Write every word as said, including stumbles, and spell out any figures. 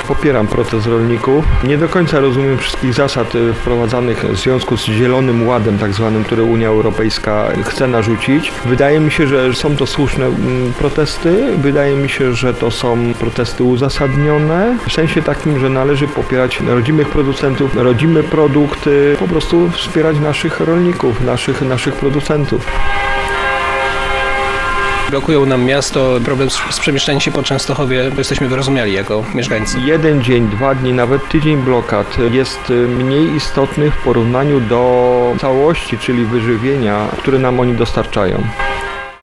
popieram protest rolników. Nie do końca rozumiem wszystkich zasad wprowadzanych w związku z Zielonym Ładem, tak zwanym, który Unia Europejska chce narzucić. Wydaje mi się, że są to słuszne protesty. Wydaje mi się, że to są protesty uzasadnione. W sensie takim, że należy popierać rodzimych producentów, rodzime produkty, po prostu wspierać naszych rolników, naszych, naszych producentów. Blokują nam miasto, problem z, z przemieszczaniem się po Częstochowie, bo jesteśmy wyrozumiali jako mieszkańcy. Jeden dzień, dwa dni, nawet tydzień blokad jest mniej istotny w porównaniu do całości, czyli wyżywienia, które nam oni dostarczają.